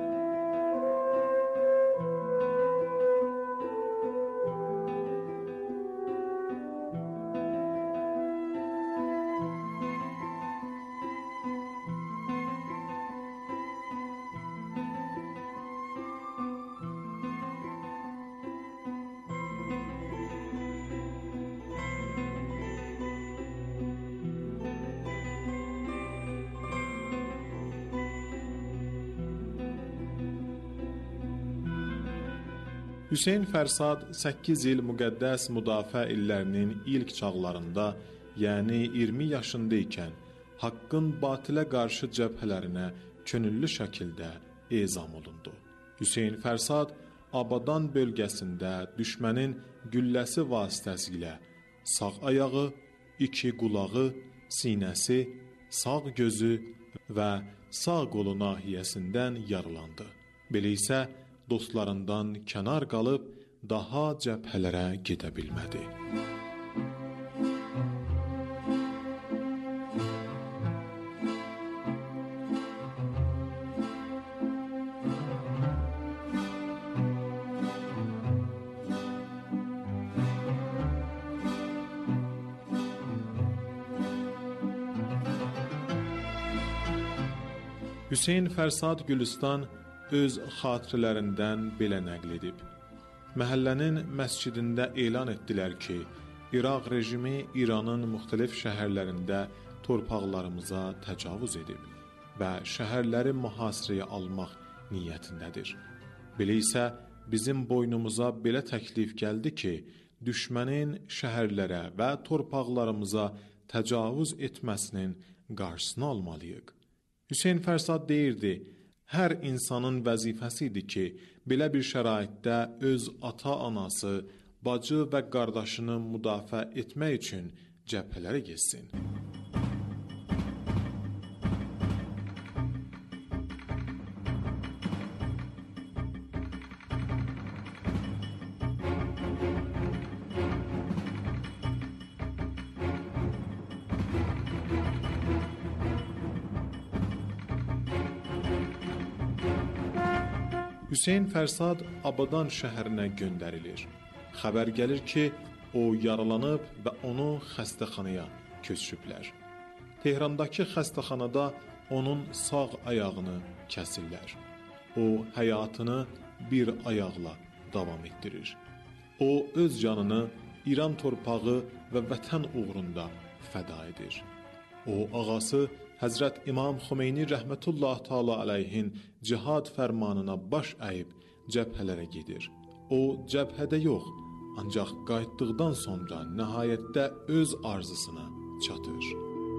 Hüseyn Fərsad səkkiz il müqəddəs müdafiə illərinin ilk çağlarında, yəni iyirmi yaşında ikən, haqqın batilə qarşı cəbhələrinə könüllü şəkildə ezam olundu. Hüseyn Fərsad Abadan bölgəsində düşmənin gülləsi vasitəsilə sağ ayağı, iki qulağı, sinəsi, sağ gözü və sağ qolu nahiyəsindən yaralandı. Belə isə dostlarından kənar qalıb daha cəbhələrə gedə bilmədi. Hüseyn Fərsad Gülüstan öz xatirələrindən belə nəql edib. Məhəllənin məscidində elan etdilər ki, İraq rejimi İranın müxtəlif şəhərlərində torpaqlarımıza təcavüz edib və şəhərləri mühasirəyə almaq niyyətindədir. Belə isə bizim boynumuza belə təklif gəldi ki, düşmənin şəhərlərə və torpaqlarımıza təcavüz etməsinin qarşısını almalıyıq. Hüseyn Fərsad deyirdi, hər insanın vəzifəsi idi ki, belə bir şəraitdə öz ata-anası, bacı və qardaşını müdafiə etmək üçün cəbhələrə getsin. Hüseyn Fərsad Abadan şəhərinə göndərilir. Xəbər gəlir ki, o yaralanıb və onu xəstəxanaya köçürüblər. Tehrandakı xəstəxanada onun sağ ayağını kəsirlər. O, həyatını bir ayaqla davam etdirir. O, öz canını İran torpağı və vətən uğrunda fəda edir. O, ağası Həzrət İmam Xümeyni rəhmətullah təala əleyhin cihad fərmanına baş əyib cəbhələrə gedir. O, cəbhədə yox, ancaq qayıtdıqdan sonra nəhayətdə öz arzusuna çatır.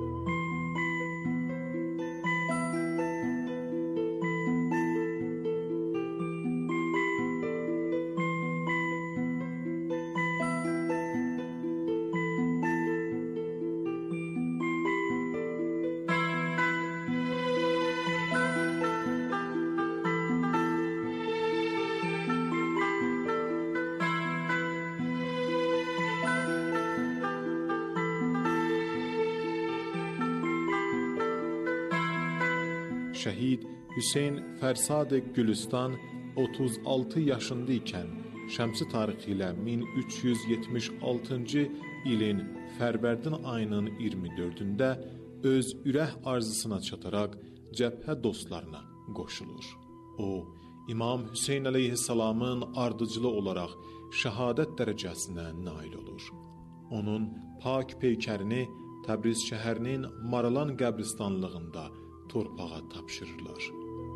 Şəhid Hüseyn Fərsad Gülüstan otuz altı yaşında ikən şəmsi tarixi ilə min üç yüz yetmiş altıncı ilin Fərvərdin ayının iyirmi dördündə öz ürək arzusuna çataraq cəbhə dostlarına qoşulur. O, İmam Hüseyn əleyhissalamın ardıcılı olaraq şəhadət dərəcəsinə nail olur. Onun pak peykərini Təbriz şəhərinin Maralan qəbristanlığında torpağa tapşırırlar.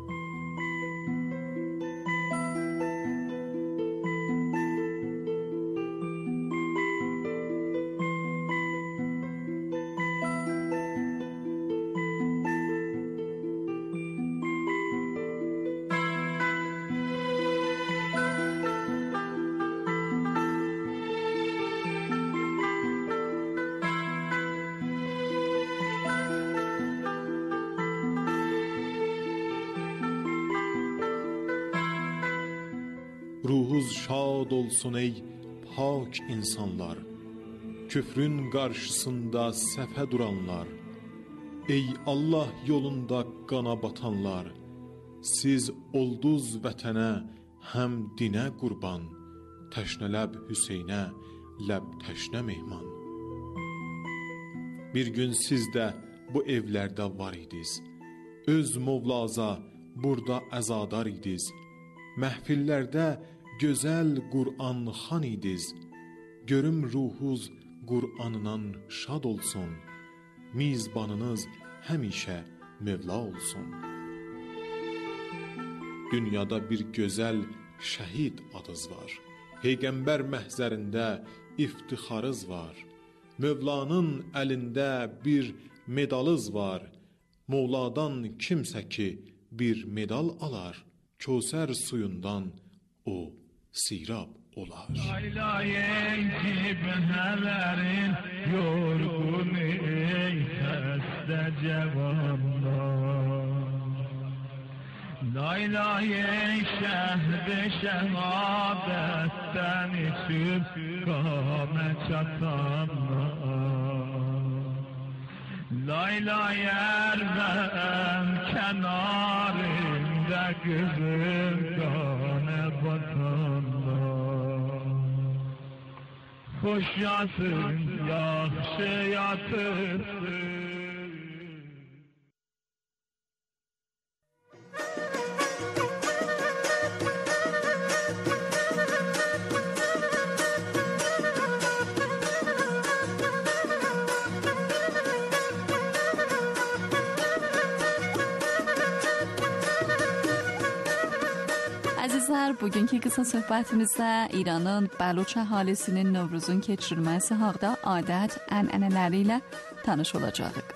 Ruhuz şad olsun ey pak insanlar, küfrün qarşısında səfə duranlar, ey Allah yolunda qana batanlar, siz olduz vətənə həm dinə qurban, təşnələb Hüseynə ləb təşnə mehman. Bir gün siz də bu evlərdə var idiz, öz Mövlaza burada əzadar idiz, məhfillərdə gözəl Qur'an xan idiz, görüm ruhuz Qur'anından şad olsun, mizbanınız həmişə Mevla olsun. Dünyada bir gözəl şəhid adız var, Peyğəmbər məhzərində iftixarız var, Mövlanın əlində bir medalız var, Mövladan kimsə ki bir medal alar, Kösər suyundan o sirab olar. Laylayın ki ben helerin yorgun eytes, ده جوانان لایلای شهد شهادت تنشون کام چطان لایلای ارزم کنارinde gözüm kanı batanlar hoş yatın yaxşı yatırsın. Əzizlər, bugünkü qısa söhbətimizdə İranın Bəluç əhalisinin Novruzun keçirilməsi haqda adət, ənənələri ilə tanış olacağıq.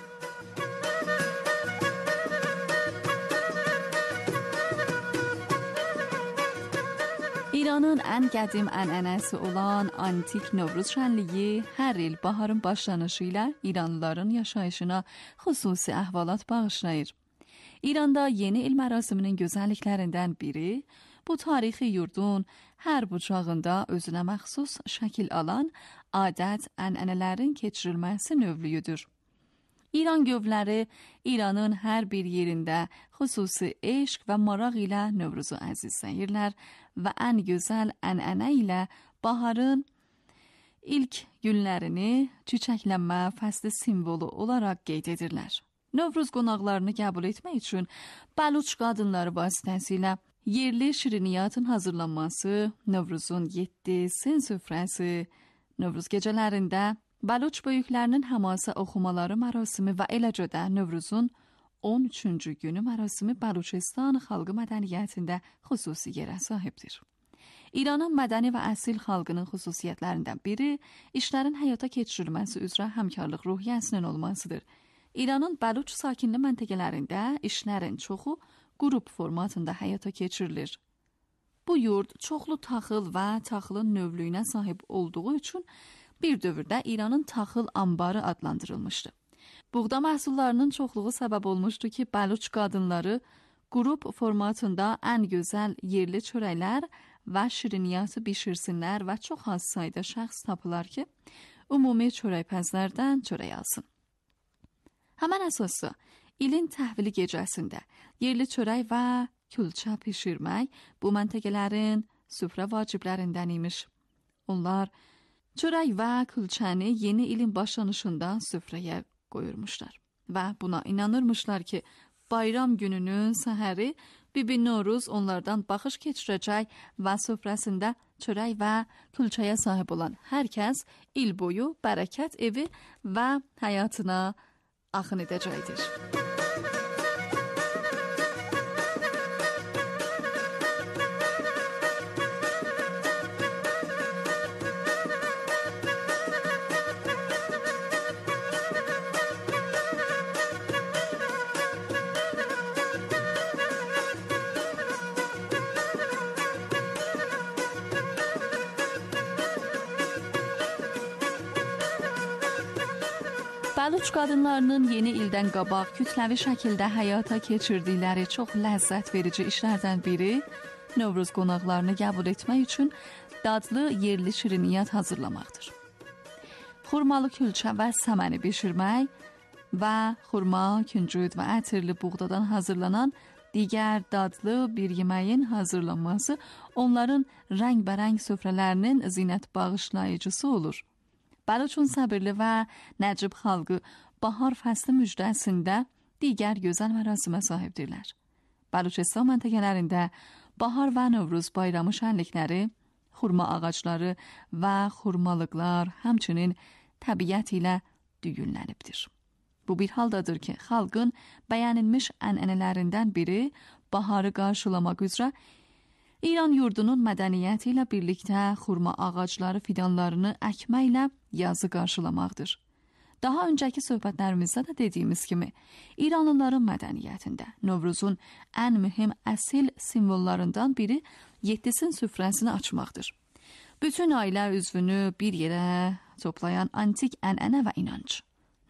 İranın ən qədim ənənəsi olan antik Novruz şənliyi hər il baharın başlanışı ilə İranlıların yaşayışına xüsusi əhvalat bağışlayır. İranda yeni il mərasiminin gözəlliklərindən biri bu tarixi yurdun hər bucağında özünə məxsus şəkil alan adət, ənənələrin keçirilməsi növlüyüdür. İran gövləri İranın hər bir yerində xüsusi eşq və maraq ilə Növruzu əzizləyirlər və ən gözəl ənənə ilə baharın ilk günlərini çiçəklənmə fəsli simvolu olaraq qeyd edirlər. Novruz qonaqlarını qəbul etmək üçün Bəluç qadınları vasitəsilə yerli şiriniyatın hazırlanması, Novruzun yeddi sin süfrəsi, Novruz gecələrində Bəluç böyüklərinin həmasa oxumaları mərasimi və eləcə də Novruzun on üçüncü günü mərasimi Bəluçistan xalqı mədəniyyətində xüsusi yerə sahibdir. İranın mədəni və əsil xalqının xüsusiyyətlərindən biri işlərin həyata keçirilməsi üzrə həmkarlıq ruhiyyəsinin olmasıdır. İranın Bəluç sakinli məntəqələrində işlərin çoxu qrup formatında həyata keçirilir. Bu yurd çoxlu taxıl və taxılın növlüyünə sahib olduğu üçün bir dövrdə İranın taxıl ambarı adlandırılmışdı. Buğda məhsullarının çoxluğu səbəb olmuşdu ki, Bəluç qadınları qrup formatında ən gözəl yerli çörəklər və şiriniyatı bişirsinlər və çox az sayda şəxs tapılar ki, ümumi çörəkpəzlərdən çörək alsın. Həmən əsası, ilin təhvili gecəsində yerli çörək və külçə pişirmək bu məntəqələrin süfrə vaciblərindən imiş. Onlar çörək və külçəni yeni ilin başlanışında süfrəyə qoyurmuşlar və buna inanırmışlar ki, bayram gününün səhəri Bibi Noruz onlardan baxış keçirəcək və süfrəsində çörək və külçəyə sahib olan hər kəs il boyu bərəkət evi və həyatına axın edəcəkdir. Bəluç qadınlarının yeni ildən qabaq kütləvi şəkildə həyata keçirdikləri çox ləzzət verici işlərdən biri Novruz qonaqlarını qəbul etmək üçün dadlı yerli şiriniyat hazırlamaqdır. Xurmalı külçə və səməni bişirmək və xurma, küncüd və ətirli buğdadan hazırlanan digər dadlı bir yeməyin hazırlanması onların rəngbərəng süfrələrinin zinət bağışlayıcısı olur. Bəluçun səbirli və nəcib xalqı bahar fəsli müjdəsində digər gözəl mərasimə sahibdirlər. Bəluçistan məntəqələrində bahar və Novruz bayramı şənlikləri, xurma ağacları və xurmalıqlar həmçinin təbiət ilə düyünlənibdir. Bu bir haldadır ki, xalqın bəyənilmiş ənənələrindən biri baharı qarşılamaq üzrə İran yurdunun mədəniyyəti ilə birlikdə xurma ağacları fidanlarını əkməklə yazı qarşılamaqdır. Daha öncəki söhbətlərimizdə də dediyimiz kimi, İranlıların mədəniyyətində Novruzun ən mühüm əsil simvollarından biri yeddisin süfrəsini açmaqdır. Bütün ailə üzvünü bir yerə toplayan antik ənənə və inanc.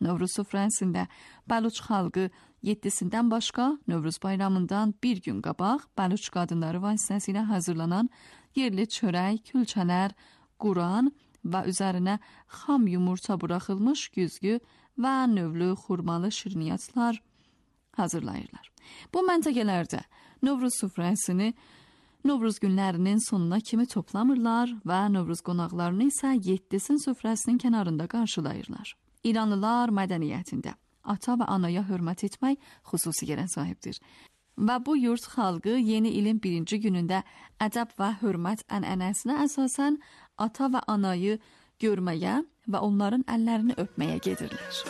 Novruz süfrəsində Bəluç xalqı yeddisindən başqa Novruz bayramından bir gün qabaq Bəluç qadınları vasitəsilə hazırlanan yerli çörək, külçələr, Quran və üzərinə xam yumurta buraxılmış güzgü və növlü xurmalı şirniyyatlar hazırlayırlar. Bu məntəqələrdə Novruz süfrəsini Novruz günlərinin sonuna kimi toplamırlar və Novruz qonaqlarını isə yeddisin süfrəsinin kənarında qarşılayırlar. İranlılar mədəniyyətində ata və anaya hörmət etmək xüsusi yerə sahibdir. Və bu yurt xalqı yeni ilin birinci günündə ədəb və hörmət ənənəsinə əsasən ata və anayı görməyə və onların əllərini öpməyə gedirlər.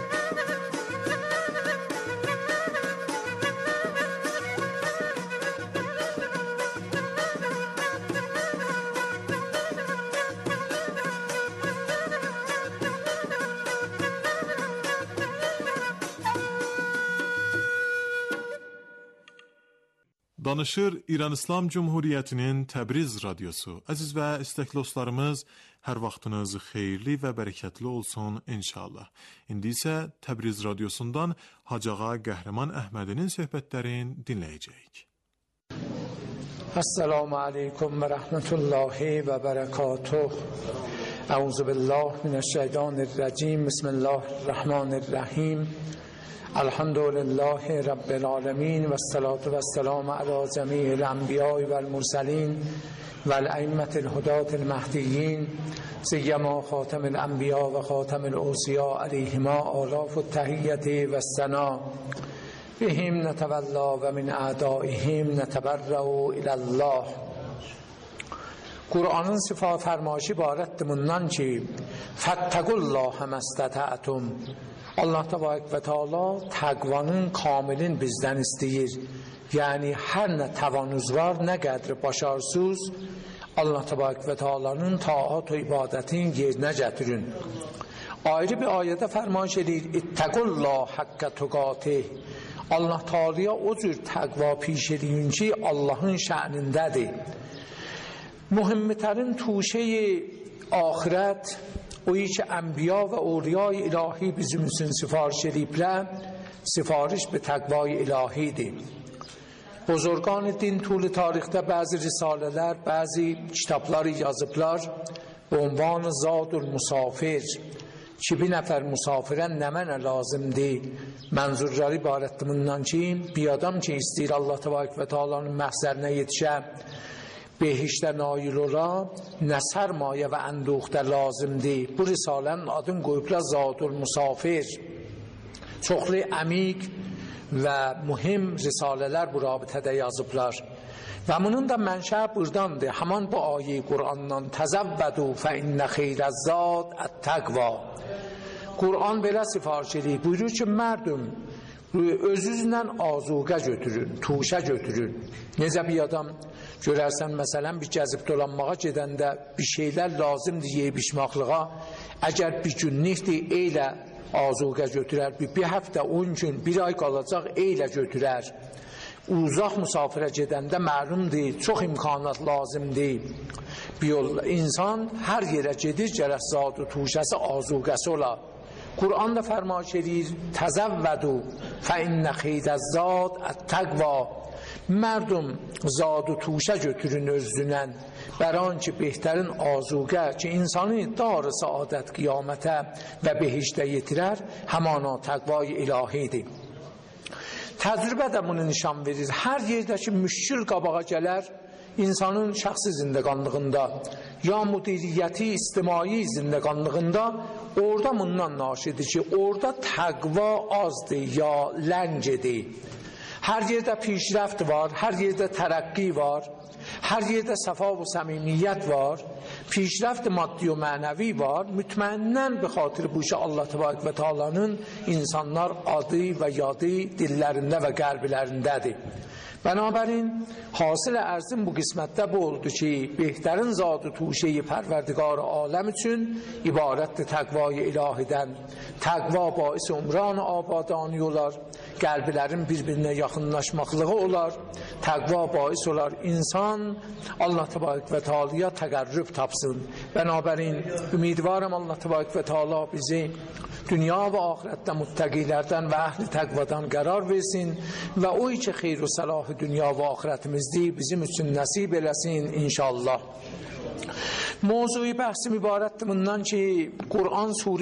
Danışır İran İslam Cumhuriyyətinin Təbriz radiosu. Əziz və istəkli dostlarımız, hər vaxtınız xeyirli və bərəkətli olsun inşallah. İndi isə Təbriz radiosundan Hacıağa Qəhrəman Əhmədinin söhbətlərini dinləyəcəyik. Assalamu aleykum və rəhmətullahi və bərəkatuh. Əuzu billah minəşşeytanirracim. Bismillahirrahmanirrahim. Elhamdülillahi Rabbil alemin ve salatu ve selamu ala cemiyil enbiyai vel mursalin vel a'immetil hudatil mahdiyyin siyyama khatamil enbiya ve khatamil awsiya aleyhima alafut tahiyyati ve sena bihim netevalla ve min a'daihim neteberra'u ilallah. Kur'an'ın sıfat fermaşı ibarettir bundan ki fettekullaha mestata'tum. Allah Tebarek ve Teala təqvanın kamilin bizdən istəyir. Yəni hər nə təvanınız var, nə qədri başarsız, Allah Tebarek ve Teala'nın taat və ibadətin yerinə gətirin. Ayrı bir ayədə fərman edir: İttəqullah haqqə tuqatih. Allah Teala'ya o cür təqva piş edin ki, Allahın şənindədir. Mühimmetlərin tuşeyi ahirət oyi که انبیا و اولیای الهی bizim için sifariş ediblər, sifariş به تقوای الهی دی. Buzurgan din طول tarixdə bəzi risalələr, bəzi kitablar yazıblar bu ünvan Zadul Musafir ki bir nəfər musafirən nə mənə lazımdır. Mənzurları ibarətdir bundan ki bir adam ki istəyir Allah Təbarək və Teala'nın məhzərinə yetişə, behişdə nail ola, nə sərmayə və əndüxdə lazımdır. Bu risalənin adını qoyublar Zadul Musafir. Çoxlu əmik və mühim risalələr bu rabitədə yazıblar. Və bunun da mənşə burdandır. Həman bu ayə Qur'andan təzəvvədu fə innə xeyrəzzad ət-təqva. Qur'an belə sifariş edir. Buyurur ki, mərdüm özünüzlə azuqə götürün, tuşə götürün. Necə bir adam görərsən, məsələn, bir gəzib dolanmağa gedəndə bir şeylər lazımdır yeyib içmaqlığa. Əgər bir günlükdir, eylə azuqə götürər. Bir, bir həftə, on gün, bir ay qalacaq, eylə götürər. Uzaq musafirə gedəndə məlumdur, çox imkanat lazımdır. Bir yol, insan hər yerə gedir, gərək zad-ı tuşəsi, azuqəsi ola. Kur'an da fərmaş edir: təzəvvədu fə innə xeyrəzzad ət-təqva. Mərdum zadı tuşə götürün özünən, bəran ki behtərin azuqə ki insanı dar-ı saadət qiyamətə və behişdə yetirər, həmana təqvay ilahidir. Təcrübə də bunu nişan verir. Hər yerdəki müşkül qabağa gələr, insanın şəxsi zindəqanlığında ya müdiriyyəti ictimai zindəqanlığında orada bundan naşidir ki orada təqva azdır ya ləngidir. Hər yerdə pişrəft var, hər yerdə tərəqqi var, hər yerdə səfa və səmimiyyət var, pişrəft maddi və mənəvi var. Mütməinnən bi xatir bu işə Allah Təbarək və Teala'nın insanlar adı və yadı dillərində və qəlblərindədir. Bənabərin hasil ərzim bu qismətdə bu oldu ki behtərin zadı tuşeyi pərverdigar aləm üçün ibarətdir təqvayı ilahidən. Təqva baisi umran abadani olar, qəlblərin bir-birinə yaxınlaşmaqlığı olar, təqva baisi olar insan Allah Təbarək və Teala'ya təqərrüb tapsın. Bənabərin ümidvarım Allah Təbarək və Teala bizi dünya və axirətdə muttəqilərdən və əhl-i təqvadan qərar versin və o ki xeyr və salahı dünya və axirətimizdir bizim üçün nəsib eləsin inşallah. Mövzuyu bəhsim ibarətdir bundan ki Qur'an surə